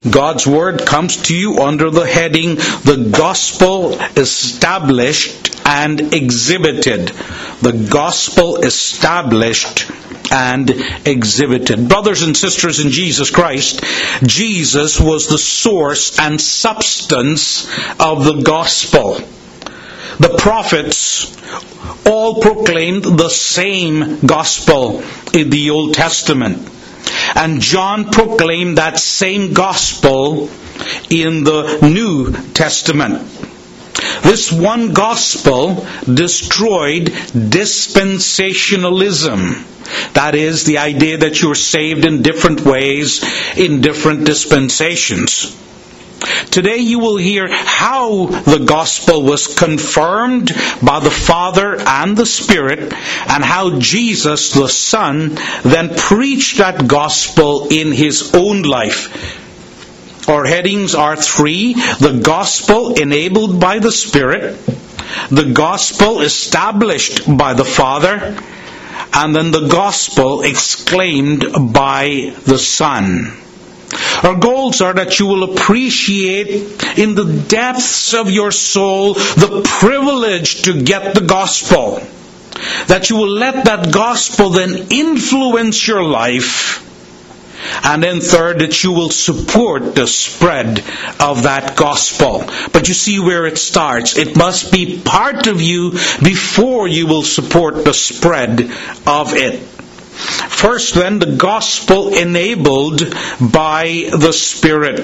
God's Word comes to you under the heading, The Gospel Established and Exhibited. The Gospel Established and Exhibited. Brothers and sisters in Jesus Christ, Jesus was the source and substance of the Gospel. The prophets all proclaimed the same Gospel in the Old Testament. And John proclaimed that same gospel in the New Testament. This one gospel destroyed dispensationalism. That is, the idea that you're saved in different ways, in different dispensations. Today you will hear how the gospel was confirmed by the Father and the Spirit, and how Jesus, the Son, then preached that gospel in His own life. Our headings are three: the gospel enabled by the Spirit, the gospel established by the Father, and then the gospel exclaimed by the Son. Our goals are that you will appreciate in the depths of your soul the privilege to get the gospel. That you will let that gospel then influence your life. And then third, that you will support the spread of that gospel. But you see where it starts. It must be part of you before you will support the spread of it. First then, the gospel enabled by the Spirit.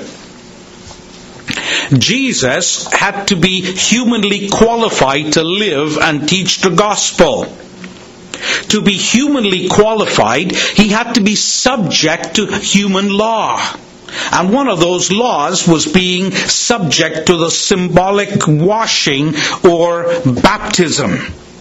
Jesus had to be humanly qualified to live and teach the gospel. To be humanly qualified, He had to be subject to human law. And one of those laws was being subject to the symbolic washing or baptism.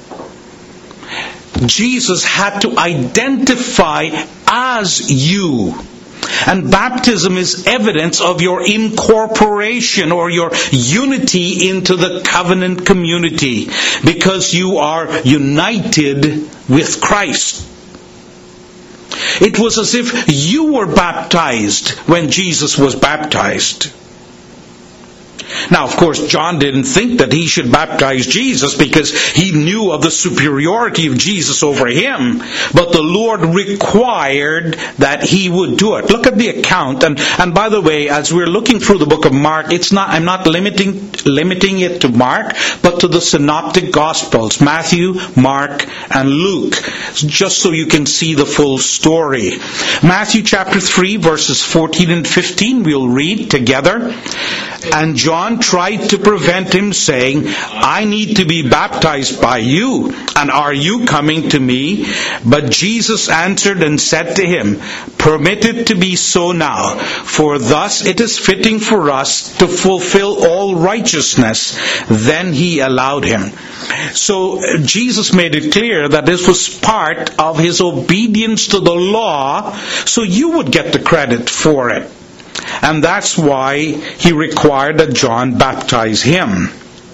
Jesus had to identify as you. And baptism is evidence of your incorporation or your unity into the covenant community, because you are united with Christ. It was as if you were baptized when Jesus was baptized. Now, of course, John didn't think that he should baptize Jesus because he knew of the superiority of Jesus over him. But the Lord required that he would do it. Look at the account. And by the way, as we're looking through the book of Mark, I'm not limiting it to Mark, but to the synoptic Gospels, Matthew, Mark, and Luke, just so you can see the full story. Matthew chapter 3, verses 14 and 15, we'll read together. And John tried to prevent him, saying, I need to be baptized by you, and are you coming to me? But Jesus answered and said to him, Permit it to be so now, for thus it is fitting for us to fulfill all righteousness. Then he allowed him. So Jesus made it clear that this was part of his obedience to the law, so you would get the credit for it. And that's why he required that John baptize him.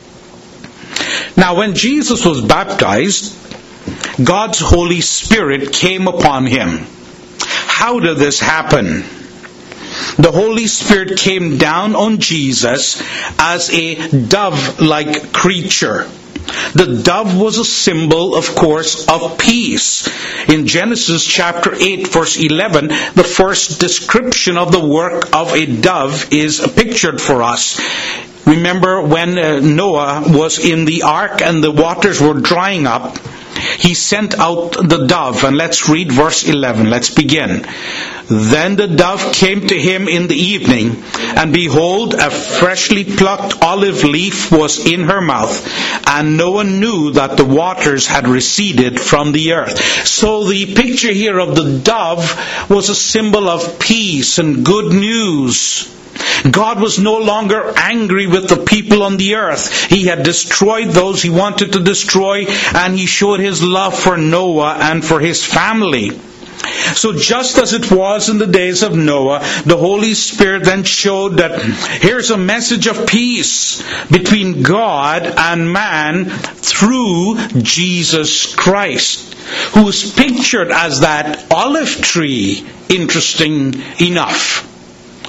Now, when Jesus was baptized, God's Holy Spirit came upon him. How did this happen? The Holy Spirit came down on Jesus as a dove-like creature. The dove was a symbol, of course, of peace. In Genesis chapter 8, verse 11, the first description of the work of a dove is pictured for us. Remember when Noah was in the ark and the waters were drying up, he sent out the dove. And let's read verse 11. Let's begin. Then the dove came to him in the evening, and behold, a freshly plucked olive leaf was in her mouth, and no one knew that the waters had receded from the earth. So the picture here of the dove was a symbol of peace and good news. God was no longer angry with the people on the earth. He had destroyed those He wanted to destroy, and He showed His love for Noah and for his family. So just as it was in the days of Noah, the Holy Spirit then showed that here's a message of peace between God and man through Jesus Christ, who is pictured as that olive tree, interesting enough.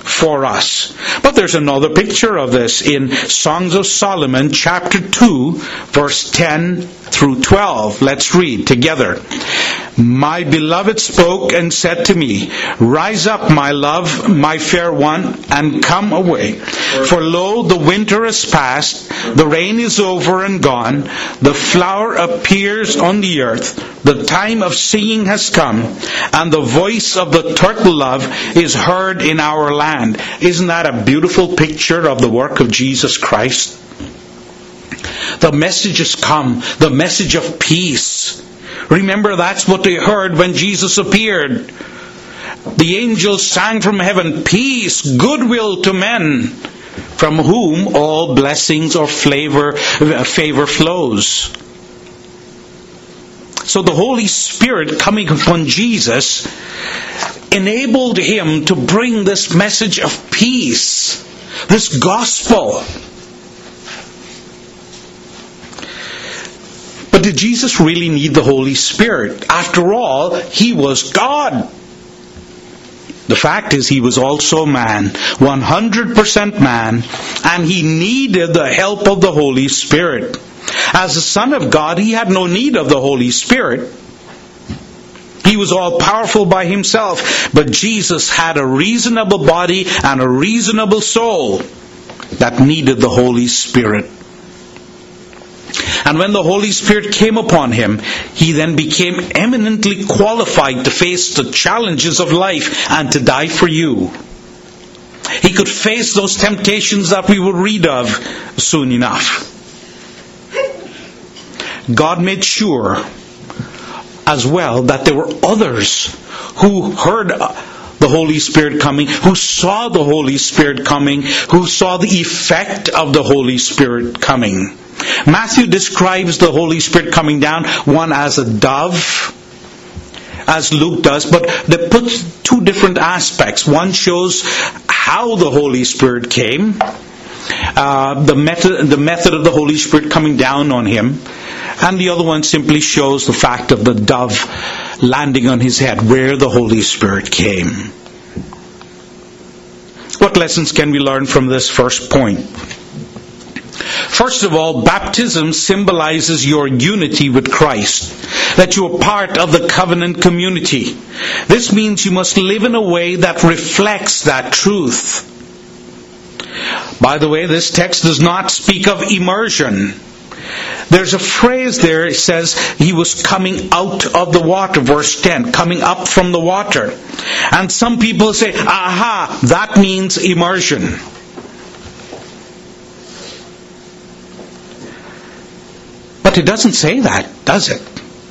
for us. But there's another picture of this in Songs of Solomon, chapter 2, verse 10 through 12. Let's read together. My beloved spoke and said to me, Rise up, my love, my fair one, and come away. For lo, the winter is past, the rain is over and gone, the flower appears on the earth, the time of singing has come, and the voice of the turtle dove is heard in our land. Isn't that a beautiful picture of the work of Jesus Christ? The message has come, the message of peace. Remember, that's what they heard when Jesus appeared. The angels sang from heaven, Peace, goodwill to men, from whom all blessings or favor flows. So the Holy Spirit coming upon Jesus enabled him to bring this message of peace, this gospel. But did Jesus really need the Holy Spirit? After all, he was God. The fact is, he was also man, 100% man, and he needed the help of the Holy Spirit. As the Son of God, he had no need of the Holy Spirit. He was all powerful by himself, but Jesus had a reasonable body and a reasonable soul that needed the Holy Spirit. And when the Holy Spirit came upon him, he then became eminently qualified to face the challenges of life and to die for you. He could face those temptations that we will read of soon enough. God made sure as well that there were others who heard the Holy Spirit coming, who saw the Holy Spirit coming, who saw the effect of the Holy Spirit coming. Matthew describes the Holy Spirit coming down, one as a dove, as Luke does, but they put two different aspects. One shows how the Holy Spirit came, the method of the Holy Spirit coming down on him, and the other one simply shows the fact of the dove landing on his head, where the Holy Spirit came. What lessons can we learn from this first point? First of all, baptism symbolizes your unity with Christ, that you are part of the covenant community. This means you must live in a way that reflects that truth. By the way, this text does not speak of immersion. There's a phrase there, it says, he was coming out of the water, verse 10, coming up from the water. And some people say, aha, that means immersion. But it doesn't say that, does it?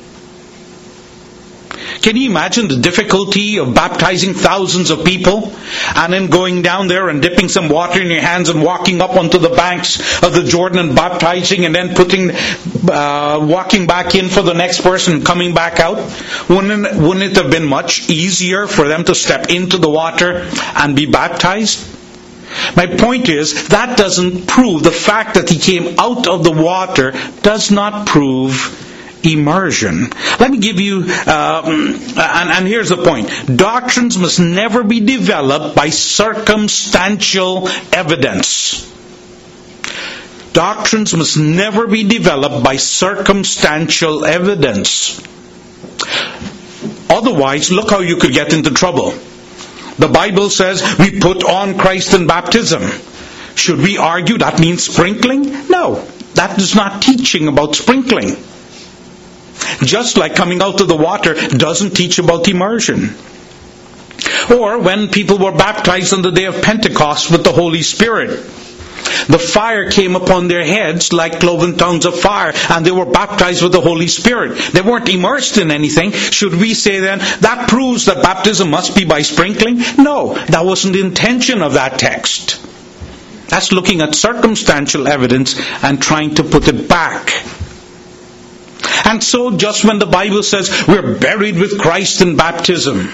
Can you imagine the difficulty of baptizing thousands of people and then going down there and dipping some water in your hands and walking up onto the banks of the Jordan and baptizing and then walking back in for the next person and coming back out? Wouldn't it have been much easier for them to step into the water and be baptized? My point is, that doesn't prove, the fact that he came out of the water does not prove immersion. Let me give you, and here's the point. Doctrines must never be developed by circumstantial evidence. Doctrines must never be developed by circumstantial evidence. Otherwise, look how you could get into trouble. The Bible says we put on Christ in baptism. Should we argue that means sprinkling? No, that is not teaching about sprinkling. Just like coming out of the water doesn't teach about immersion. Or when people were baptized on the day of Pentecost with the Holy Spirit, the fire came upon their heads like cloven tongues of fire, and they were baptized with the Holy Spirit. They weren't immersed in anything. Should we say then, that proves that baptism must be by sprinkling? No, that wasn't the intention of that text. That's looking at circumstantial evidence and trying to put it back. And so just when the Bible says we're buried with Christ in baptism,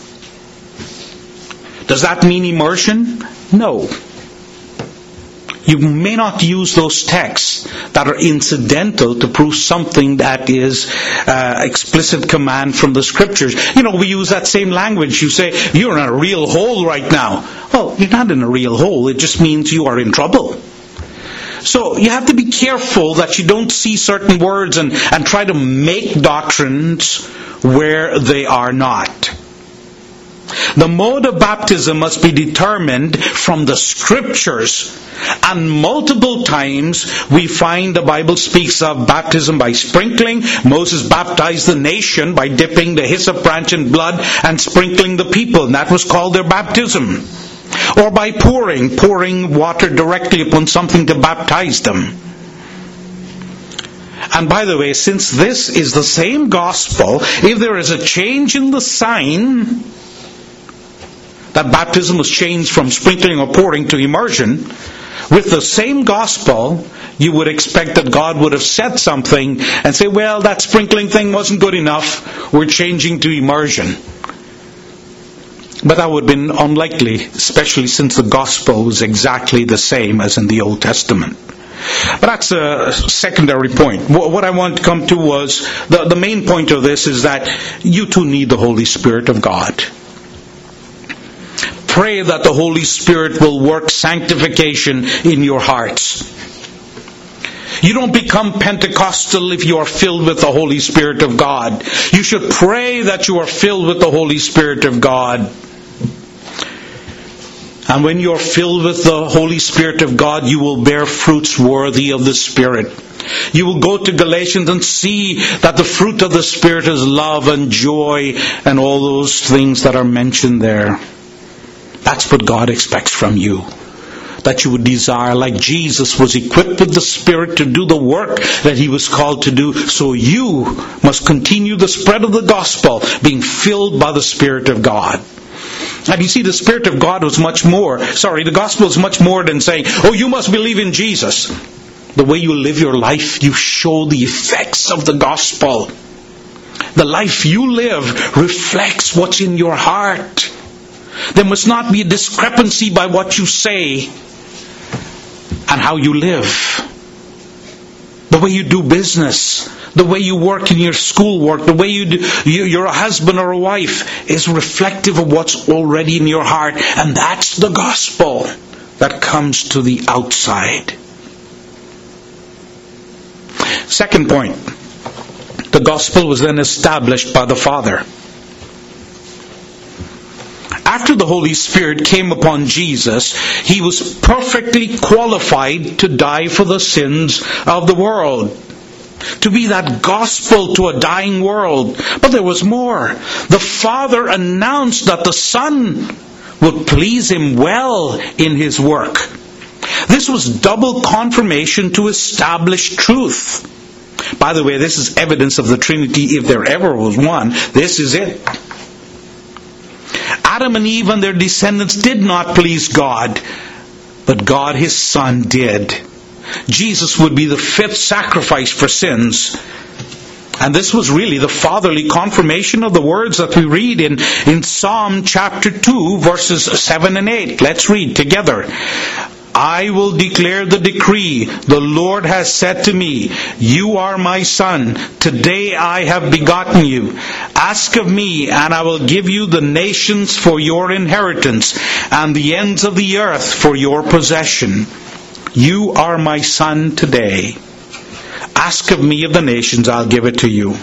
does that mean immersion? No. You may not use those texts that are incidental to prove something that is explicit command from the Scriptures. We use that same language. You say, you're in a real hole right now. Well, you're not in a real hole. It just means you are in trouble. So you have to be careful that you don't see certain words and try to make doctrines where they are not. The mode of baptism must be determined from the Scriptures. And multiple times we find the Bible speaks of baptism by sprinkling. Moses baptized the nation by dipping the hyssop branch in blood and sprinkling the people. And that was called their baptism. Or by pouring water directly upon something to baptize them. And by the way, since this is the same gospel, if there is a change in the sign, that baptism was changed from sprinkling or pouring to immersion, with the same gospel, you would expect that God would have said something and say, well, that sprinkling thing wasn't good enough, we're changing to immersion. But that would have been unlikely, especially since the gospel was exactly the same as in the Old Testament. But that's a secondary point. What I want to come to was, the main point of this is that you too need the Holy Spirit of God. Pray that the Holy Spirit will work sanctification in your hearts. You don't become Pentecostal if you are filled with the Holy Spirit of God. You should pray that you are filled with the Holy Spirit of God. And when you're filled with the Holy Spirit of God, you will bear fruits worthy of the Spirit. You will go to Galatians and see that the fruit of the Spirit is love and joy and all those things that are mentioned there. That's what God expects from you. That you would desire, like Jesus was equipped with the Spirit to do the work that He was called to do, so you must continue the spread of the gospel, being filled by the Spirit of God. And you see, the Spirit of God was much more, the gospel is much more than saying, oh, you must believe in Jesus. The way you live your life, you show the effects of the gospel. The life you live reflects what's in your heart. There must not be a discrepancy by what you say and how you live. The way you do business, the way you work in your schoolwork, the way you're a husband or a wife is reflective of what's already in your heart. And that's the gospel that comes to the outside. Second point, the gospel was then established by the Father. After the Holy Spirit came upon Jesus, He was perfectly qualified to die for the sins of the world. To be that gospel to a dying world. But there was more. The Father announced that the Son would please Him well in His work. This was double confirmation to establish truth. By the way, this is evidence of the Trinity if there ever was one. This is it. Adam and Eve and their descendants did not please God, but God His Son did. Jesus would be the fifth sacrifice for sins. And this was really the fatherly confirmation of the words that we read in Psalm chapter 2, verses 7 and 8. Let's read together. I will declare the decree. The Lord has said to me, you are my son. Today I have begotten you. Ask of me, and I will give you the nations for your inheritance, and the ends of the earth for your possession. You are my son today. Ask of me of the nations, I'll give it to you.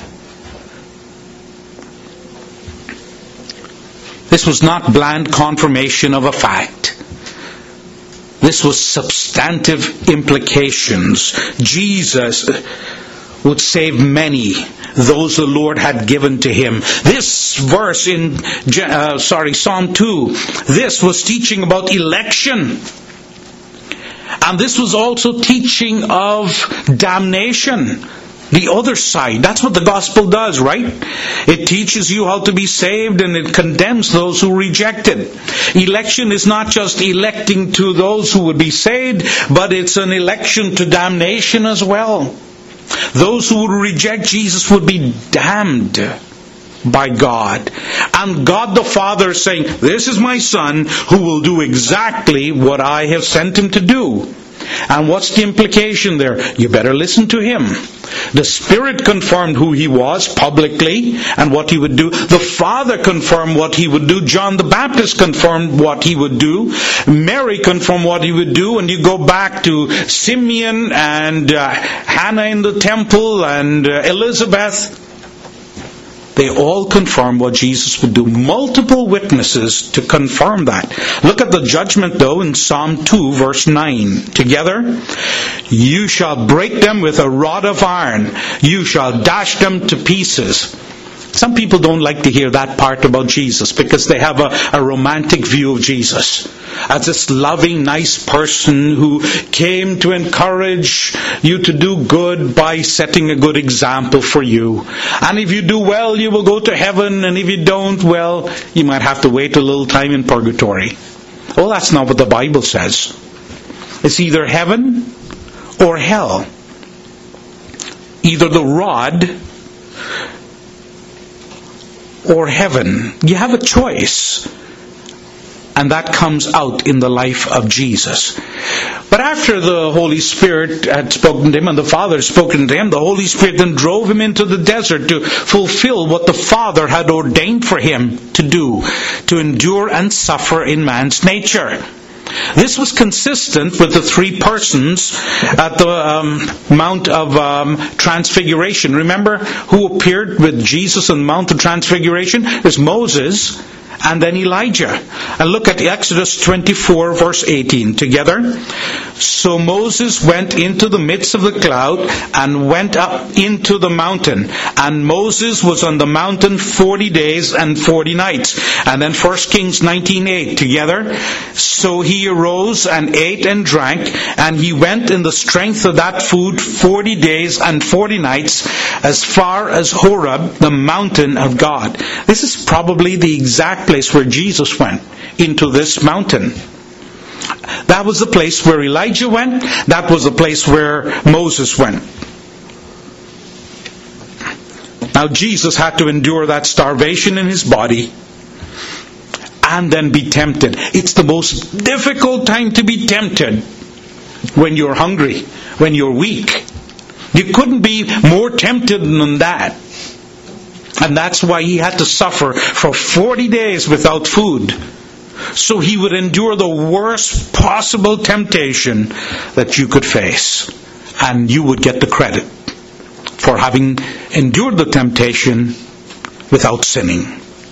This was not bland confirmation of a fact. This was substantive implications. Jesus would save many, those the Lord had given to Him. This verse in Psalm 2, this was teaching about election. And this was also teaching of damnation. The other side. That's what the gospel does, right? It teaches you how to be saved, and it condemns those who reject it. Election is not just electing to those who would be saved, but it's an election to damnation as well. Those who would reject Jesus would be damned by God. And God the Father is saying, this is my son who will do exactly what I have sent him to do. And what's the implication there? You better listen to him. The Spirit confirmed who he was publicly and what he would do. The Father confirmed what he would do. John the Baptist confirmed what he would do. Mary confirmed what he would do. And you go back to Simeon and Hannah in the temple and Elizabeth. They all confirm what Jesus would do. Multiple witnesses to confirm that. Look at the judgment though in Psalm 2 verse 9. Together, you shall break them with a rod of iron. You shall dash them to pieces. Some people don't like to hear that part about Jesus because they have a romantic view of Jesus as this loving, nice person who came to encourage you to do good by setting a good example for you. And if you do well, you will go to heaven. And if you don't, well, you might have to wait a little time in purgatory. Well, that's not what the Bible says. It's either heaven or hell. Either the rod or heaven. You have a choice. And that comes out in the life of Jesus. But after the Holy Spirit had spoken to him and the Father had spoken to him, the Holy Spirit then drove him into the desert to fulfill what the Father had ordained for him to do, to endure and suffer in man's nature. This was consistent with the three persons at the Mount of Transfiguration. Remember who appeared with Jesus on the Mount of Transfiguration? There's Moses and then Elijah. And look at Exodus 24 verse 18 together. So Moses went into the midst of the cloud and went up into the mountain. And Moses was on the mountain 40 days and 40 nights. And then 1 Kings 19:8 together. So he arose and ate and drank, and he went in the strength of that food 40 days and 40 nights as far as Horeb, the mountain of God. This is probably the exact place where Jesus went, into this mountain. That was the place where Elijah went. That was the place where Moses went. Now Jesus had to endure that starvation in his body and then be tempted. It's the most difficult time to be tempted, when you're hungry, when you're weak. You couldn't be more tempted than that. And that's why he had to suffer for 40 days without food. So he would endure the worst possible temptation that you could face. And you would get the credit for having endured the temptation without sinning.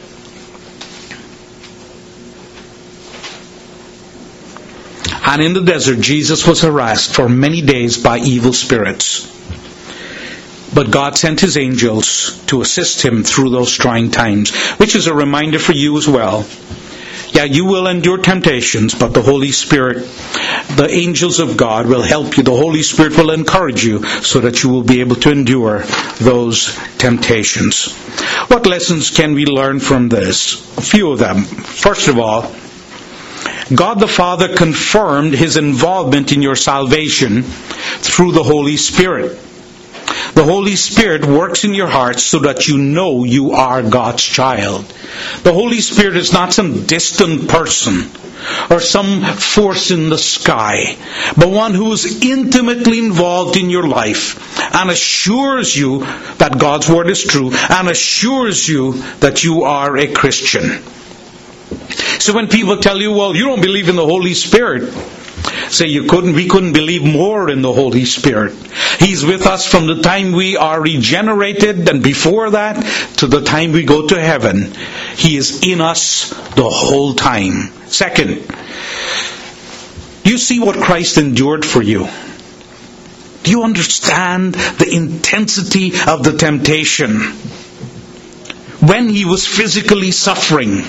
And in the desert, Jesus was harassed for many days by evil spirits. But God sent his angels to assist him through those trying times, which is a reminder for you as well. Yeah, you will endure temptations, but the Holy Spirit, the angels of God will help you. The Holy Spirit will encourage you so that you will be able to endure those temptations. What lessons can we learn from this? A few of them. First of all, God the Father confirmed his involvement in your salvation through the Holy Spirit. The Holy Spirit works in your heart so that you know you are God's child. The Holy Spirit is not some distant person or some force in the sky, but one who is intimately involved in your life and assures you that God's word is true and assures you that you are a Christian. So when people tell you, well, you don't believe in the Holy Spirit, say we couldn't believe more in the Holy Spirit. He's with us from the time we are regenerated and before that to the time we go to heaven. He is in us the whole time. Second, do you see what Christ endured for you? Do you understand the intensity of the temptation? When he was physically suffering.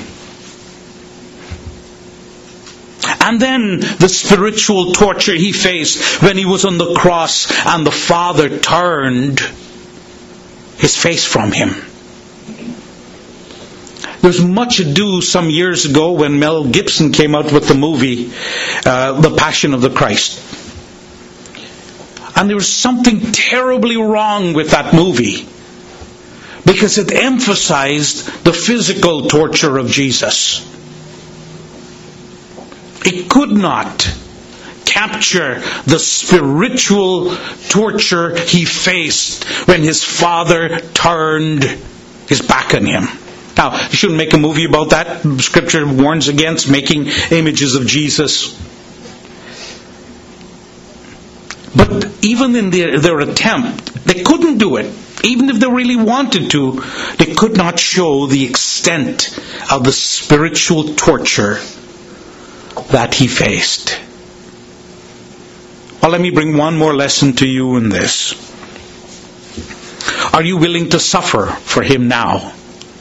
And then the spiritual torture he faced when he was on the cross and the Father turned his face from him. There's much ado some years ago when Mel Gibson came out with the movie The Passion of the Christ. And there was something terribly wrong with that movie because it emphasized the physical torture of Jesus. It could not, capture the spiritual torture he faced when his father turned his back on him. Now, you shouldn't make a movie about that. Scripture warns against making images of Jesus. But even in their attempt, they couldn't do it. Even if they really wanted to, they could not show the extent of the spiritual torture that he faced. Well, let me bring one more lesson to you in this. Are you willing to suffer for him now?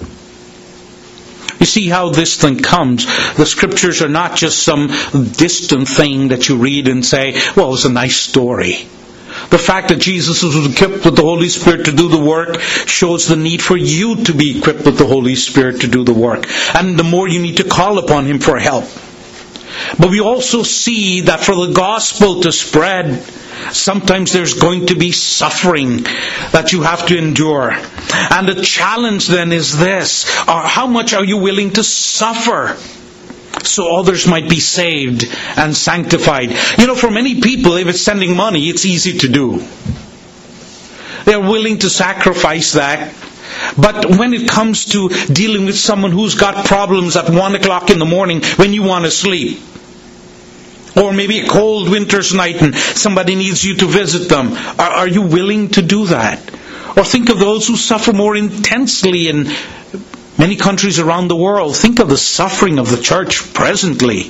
You see how this thing comes. The Scriptures are not just some distant thing that you read and say, well, it's a nice story. The fact that Jesus was equipped with the Holy Spirit to do the work shows the need for you to be equipped with the Holy Spirit to do the work. And the more you need to call upon him for help. But we also see that for the gospel to spread, sometimes there's going to be suffering that you have to endure. And the challenge then is this: how much are you willing to suffer so others might be saved and sanctified? You know, for many people, if it's sending money, it's easy to do. They're willing to sacrifice that. But when it comes to dealing with someone who's got problems at 1 o'clock in the morning when you want to sleep, or maybe a cold winter's night and somebody needs you to visit them, are you willing to do that? Or think of those who suffer more intensely in many countries around the world. Think of the suffering of the church presently.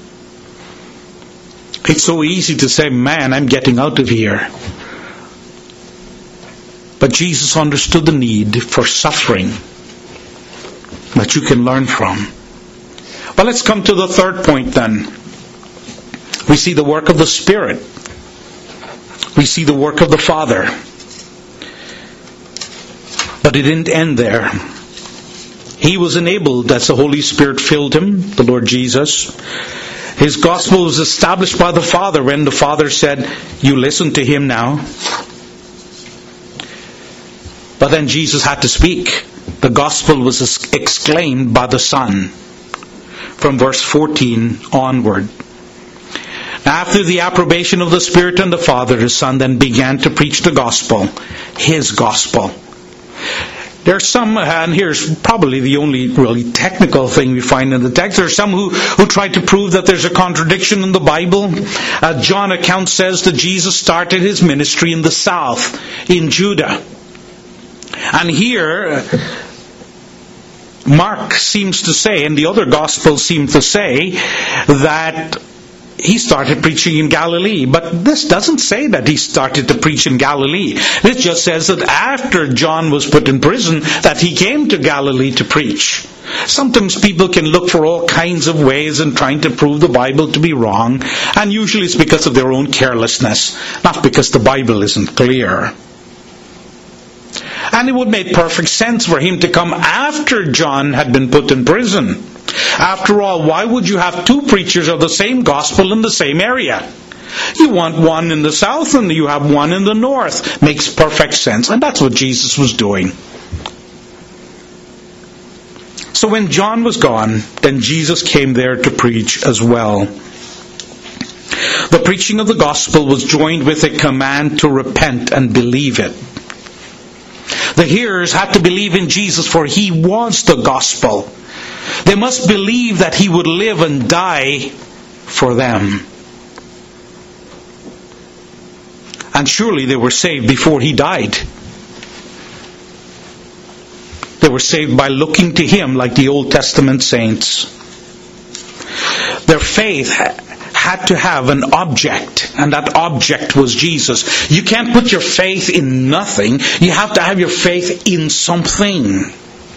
It's so easy to say, man, I'm getting out of here. But Jesus understood the need for suffering that you can learn from. Well, let's come to the third point then. We see the work of the Spirit. We see the work of the Father. But it didn't end there. He was enabled as the Holy Spirit filled him, the Lord Jesus. His gospel was established by the Father when the Father said, you listen to him now. But then Jesus had to speak. The gospel was exclaimed by the Son. From verse 14 onward. After the approbation of the Spirit and the Father, the Son then began to preach the gospel. His gospel. There's some, and here's probably the only really technical thing we find in the text. There are some who try to prove that there's a contradiction in the Bible. John account says that Jesus started his ministry in the south, in Judah. And here, Mark seems to say, and the other Gospels seem to say, that he started preaching in Galilee. But this doesn't say that he started to preach in Galilee. It just says that after John was put in prison, that he came to Galilee to preach. Sometimes people can look for all kinds of ways in trying to prove the Bible to be wrong. And usually it's because of their own carelessness, not because the Bible isn't clear. And it would make perfect sense for him to come after John had been put in prison. After all, why would you have two preachers of the same gospel in the same area? You want one in the south and you have one in the north. Makes perfect sense. And that's what Jesus was doing. So when John was gone, then Jesus came there to preach as well. The preaching of the gospel was joined with a command to repent and believe it. The hearers had to believe in Jesus, for he was the gospel. They must believe that he would live and die for them. And surely they were saved before he died. They were saved by looking to him like the Old Testament saints. Their faith had to have an object, and that object was Jesus. You can't put your faith in nothing. You have to have your faith in something.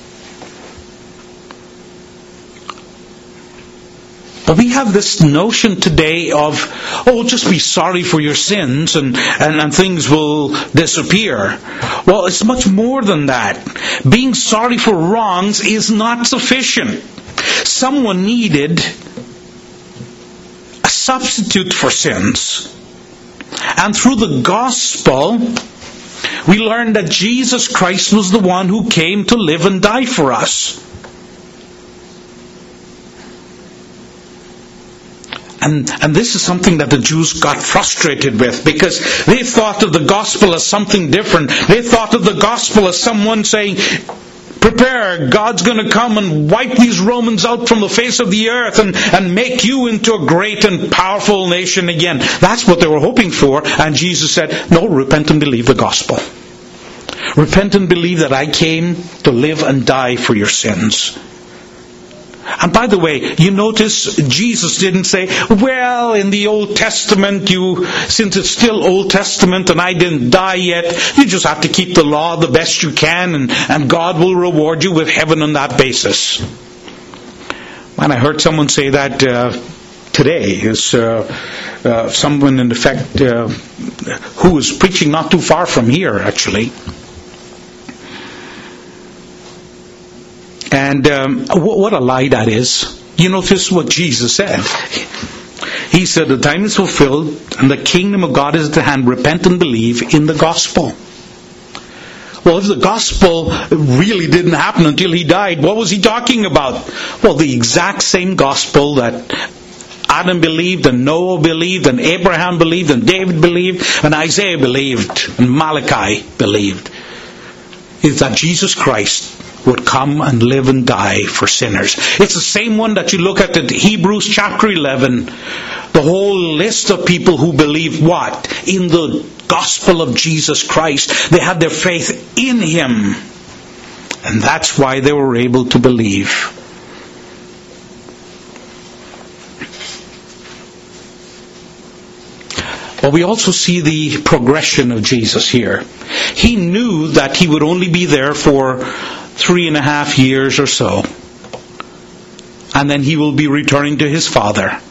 But we have this notion today of, just be sorry for your sins and things will disappear. Well, it's much more than that. Being sorry for wrongs is not sufficient. Someone needed a substitute for sins. And through the gospel, we learn that Jesus Christ was the one who came to live and die for us. And this is something that the Jews got frustrated with, because they thought of the gospel as something different. They thought of the gospel as someone saying, prepare, God's going to come and wipe these Romans out from the face of the earth and make you into a great and powerful nation again. That's what they were hoping for. And Jesus said, no, repent and believe the gospel. Repent and believe that I came to live and die for your sins. And by the way, you notice Jesus didn't say, well, in the Old Testament, since it's still Old Testament and I didn't die yet, you just have to keep the law the best you can, and God will reward you with heaven on that basis. When I heard someone say that today, is someone in effect who was preaching not too far from here, actually. And what a lie that is. You notice what Jesus said. He said, the time is fulfilled and the kingdom of God is at hand. Repent and believe in the gospel. Well, if the gospel really didn't happen until he died, what was he talking about? Well, the exact same gospel that Adam believed, and Noah believed, and Abraham believed, and David believed, and Isaiah believed, and Malachi believed. Is that Jesus Christ would come and live and die for sinners. It's the same one that you look at in Hebrews chapter 11. The whole list of people who believe what? In the gospel of Jesus Christ. They had their faith in Him. And that's why they were able to believe. But we also see the progression of Jesus here. He knew that He would only be there for 3.5 years or so. And then He will be returning to His Father.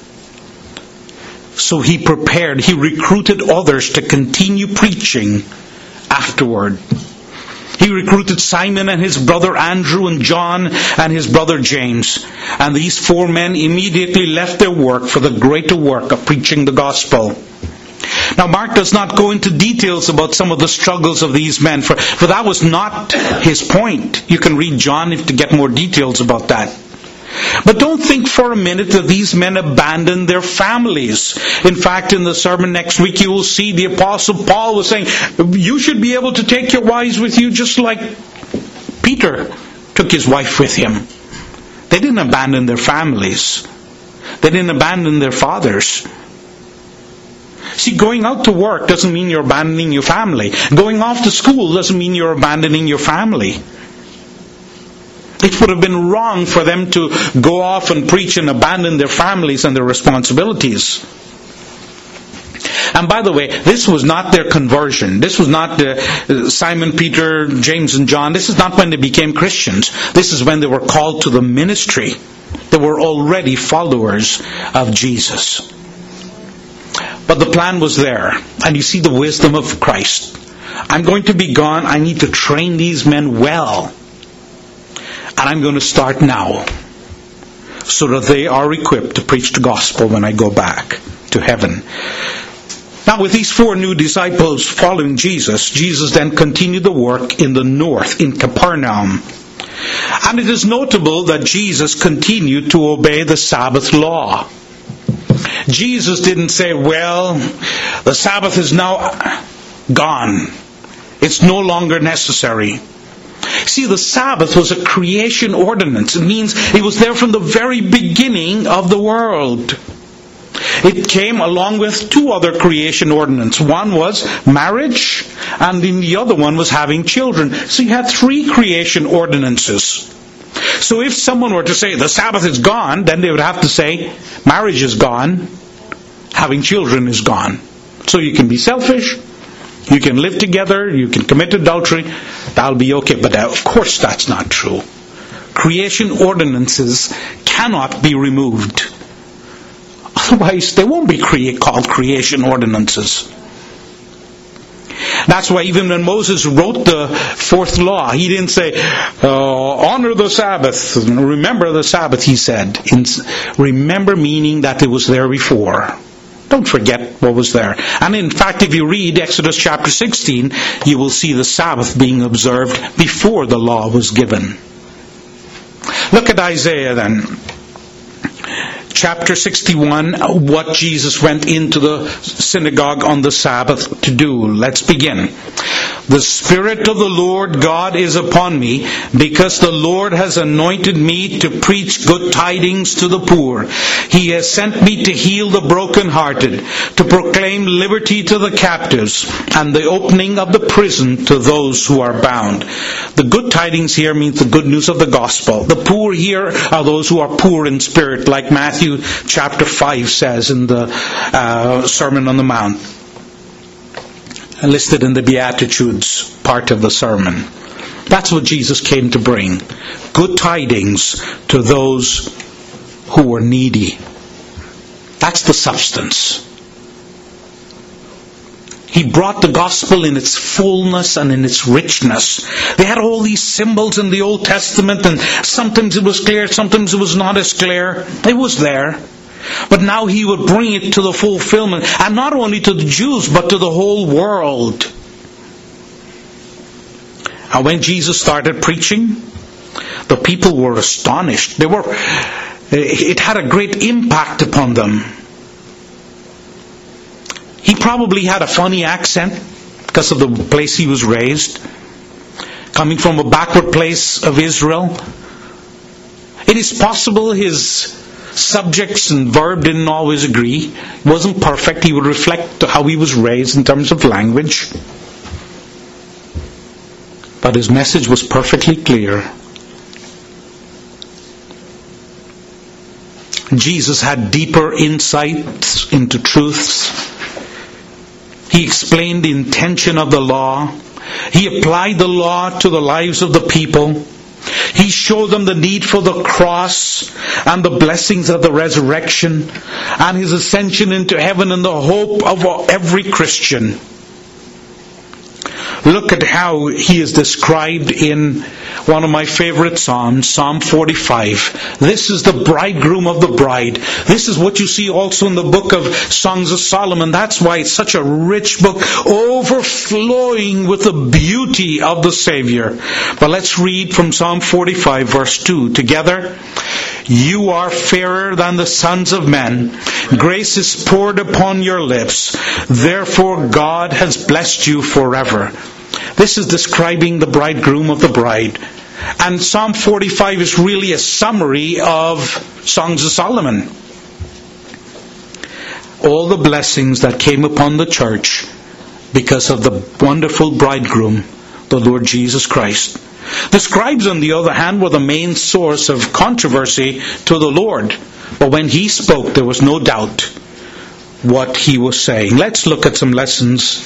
So He prepared, He recruited others to continue preaching afterward. He recruited Simon and his brother Andrew and John and his brother James. And these 4 men immediately left their work for the greater work of preaching the gospel. Now, Mark does not go into details about some of the struggles of these men, for that was not his point. You can read John to get more details about that. But don't think for a minute that these men abandoned their families. In fact, in the sermon next week, you will see the Apostle Paul was saying, you should be able to take your wives with you just like Peter took his wife with him. They didn't abandon their families. They didn't abandon their fathers. See, going out to work doesn't mean you're abandoning your family. Going off to school doesn't mean you're abandoning your family. It would have been wrong for them to go off and preach and abandon their families and their responsibilities. And by the way, this was not their conversion. This was not Simon, Peter, James, and John. This is not when they became Christians. This is when they were called to the ministry. They were already followers of Jesus. But the plan was there. And you see the wisdom of Christ. I'm going to be gone. I need to train these men well. And I'm going to start now. So that they are equipped to preach the gospel when I go back to heaven. Now with these 4 new disciples following Jesus, Jesus then continued the work in the north, in Capernaum. And it is notable that Jesus continued to obey the Sabbath law. Jesus didn't say, well, the Sabbath is now gone. It's no longer necessary. See, the Sabbath was a creation ordinance. It means it was there from the very beginning of the world. It came along with 2 other creation ordinances. One was marriage, and the other one was having children. So you had 3 creation ordinances. So if someone were to say the Sabbath is gone, then they would have to say marriage is gone, having children is gone. So you can be selfish, you can live together, you can commit adultery, that'll be okay. But of course that's not true. Creation ordinances cannot be removed. Otherwise they won't be called creation ordinances. That's why even when Moses wrote the 4th law, he didn't say, honor the Sabbath, remember the Sabbath, he said. Remember meaning that it was there before. Don't forget what was there. And in fact, if you read Exodus chapter 16, you will see the Sabbath being observed before the law was given. Look at Isaiah then. chapter 61, what Jesus went into the synagogue on the Sabbath to do. Let's begin. The Spirit of the Lord God is upon me, because the Lord has anointed me to preach good tidings to the poor. He has sent me to heal the brokenhearted, to proclaim liberty to the captives, and the opening of the prison to those who are bound. The good tidings here means the good news of the gospel. The poor here are those who are poor in spirit, like Matthew chapter 5 says in the Sermon on the Mount, listed in the Beatitudes part of the sermon. That's what Jesus came to bring. Good tidings to those who were needy. That's the substance. He brought the gospel in its fullness and in its richness. They had all these symbols in the Old Testament, and sometimes it was clear, sometimes it was not as clear. It was there. But now he would bring it to the fulfillment, and not only to the Jews, but to the whole world. And when Jesus started preaching, the people were astonished. It had a great impact upon them. He probably had a funny accent because of the place he was raised, coming from a backward place of Israel. It is possible his subjects and verb didn't always agree. He wasn't perfect. He would reflect how he was raised in terms of language. But his message was perfectly clear. Jesus had deeper insights into truths. He explained the intention of the law. He applied the law to the lives of the people. He showed them the need for the cross and the blessings of the resurrection and his ascension into heaven and the hope of every Christian. Look at how he is described in one of my favorite Psalms, Psalm 45. This is the bridegroom of the bride. This is what you see also in the book of Songs of Solomon. That's why it's such a rich book, overflowing with the beauty of the Savior. But let's read from Psalm 45, verse 2 together. You are fairer than the sons of men. Grace is poured upon your lips. Therefore God has blessed you forever. This is describing the bridegroom of the bride. And Psalm 45 is really a summary of Songs of Solomon. All the blessings that came upon the church because of the wonderful bridegroom, the Lord Jesus Christ. The scribes, on the other hand, were the main source of controversy to the Lord. But when he spoke, there was no doubt what he was saying. Let's look at some lessons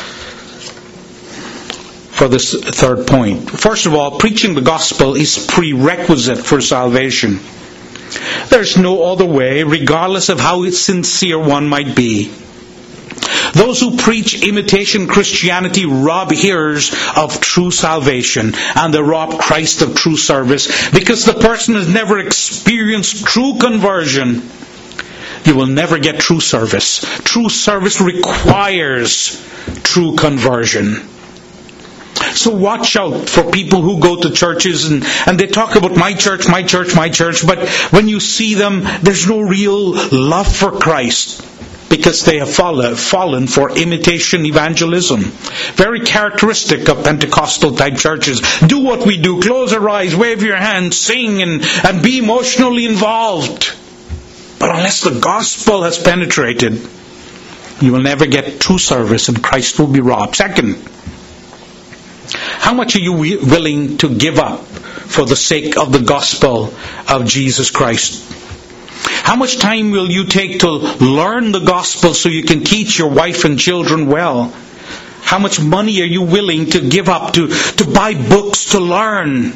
for this third point. First of all, preaching the gospel is prerequisite for salvation. There's no other way, regardless of how sincere one might be. Those who preach imitation Christianity rob hearers of true salvation, and they rob Christ of true service, because the person has never experienced true conversion. You will never get true service. True service requires true conversion. So watch out for people who go to churches and they talk about my church, my church, my church, but when you see them, there's no real love for Christ, because they have fallen for imitation evangelism. Very characteristic of Pentecostal type churches. Do what we do, close your eyes, wave your hands, sing and be emotionally involved. But unless the gospel has penetrated, you will never get true service and Christ will be robbed. Second, how much are you willing to give up for the sake of the gospel of Jesus Christ? How much time will you take to learn the gospel so you can teach your wife and children well? How much money are you willing to give up to buy books to learn?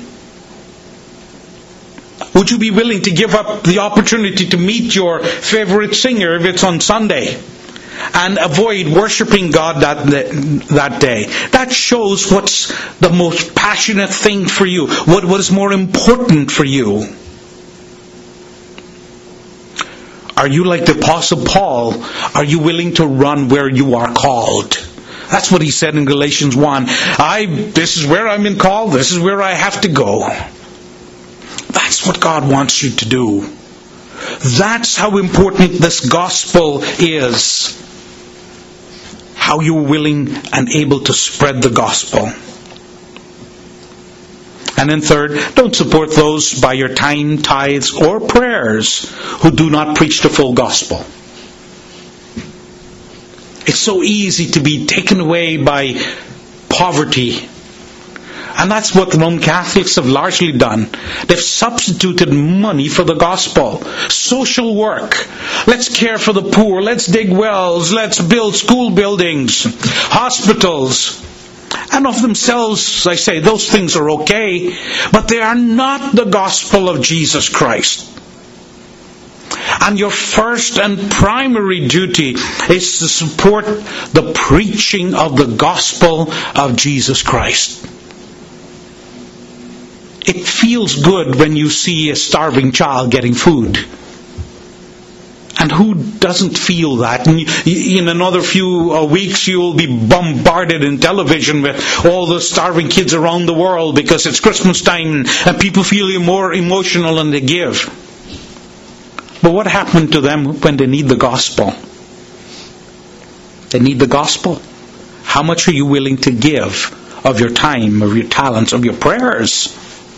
Would you be willing to give up the opportunity to meet your favorite singer if it's on Sunday, and avoid worshiping God that day? That shows what's the most passionate thing for you, what is more important for you. Are you like the Apostle Paul? Are you willing to run where you are called? That's what he said in Galatians 1. This is where I'm in call. This is where I have to go. That's what God wants you to do. That's how important this gospel is. How you're willing and able to spread the gospel. And then third, don't support those by your time, tithes, or prayers who do not preach the full gospel. It's so easy to be taken away by poverty. And that's what the Roman Catholics have largely done. They've substituted money for the gospel. Social work. Let's care for the poor. Let's dig wells. Let's build school buildings, hospitals. And of themselves, I say, those things are okay. But they are not the gospel of Jesus Christ. And your first and primary duty is to support the preaching of the gospel of Jesus Christ. It feels good when you see a starving child getting food. And who doesn't feel that? And in another few weeks you will be bombarded in television with all the starving kids around the world because it's Christmas time and people feel more emotional and they give. But what happened to them when they need the gospel? They need the gospel. How much are you willing to give of your time, of your talents, of your prayers,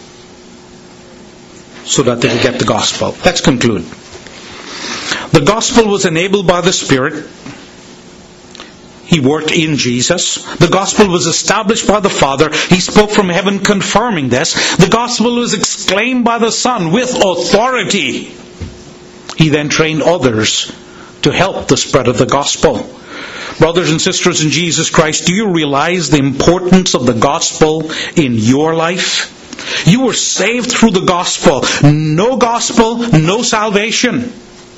so that they will get the gospel? Let's conclude. The gospel was enabled by the Spirit. He worked in Jesus. The gospel was established by the Father. He spoke from heaven confirming this. The gospel was exclaimed by the Son with authority. He then trained others to help the spread of the gospel. Brothers and sisters in Jesus Christ, do you realize the importance of the gospel in your life? You were saved through the gospel. No gospel, no salvation.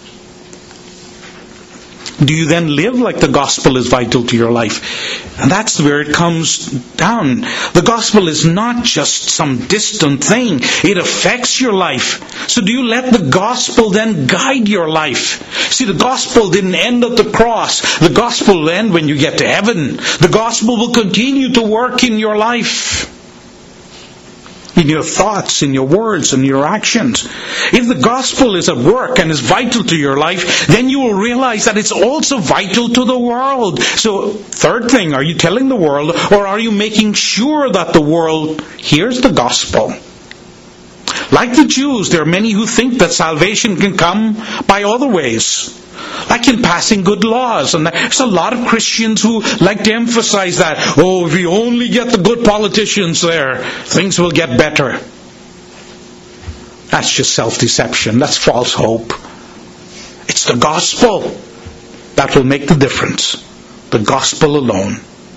Do you then live like the gospel is vital to your life? And that's where it comes down. The gospel is not just some distant thing. It affects your life. So do you let the gospel then guide your life? See, the gospel didn't end at the cross. The gospel will end when you get to heaven. The gospel will continue to work in your life. In your thoughts, in your words, and your actions. If the gospel is at work and is vital to your life, then you will realize that it's also vital to the world. So, third thing, are you telling the world, or are you making sure that the world hears the gospel? Like the Jews, there are many who think that salvation can come by other ways. Like in passing good laws. And there's a lot of Christians who like to emphasize that. Oh, if we only get the good politicians there, things will get better. That's just self-deception. That's false hope. It's the gospel that will make the difference. The gospel alone.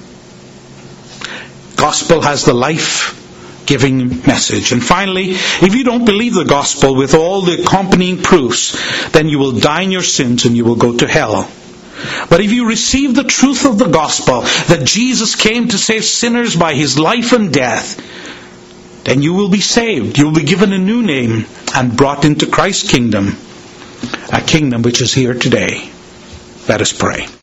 Gospel has the life-giving message. And finally, if you don't believe the gospel with all the accompanying proofs, then you will die in your sins and you will go to hell. But if you receive the truth of the gospel, that Jesus came to save sinners by his life and death, then you will be saved. You will be given a new name and brought into Christ's kingdom, a kingdom which is here today. Let us pray.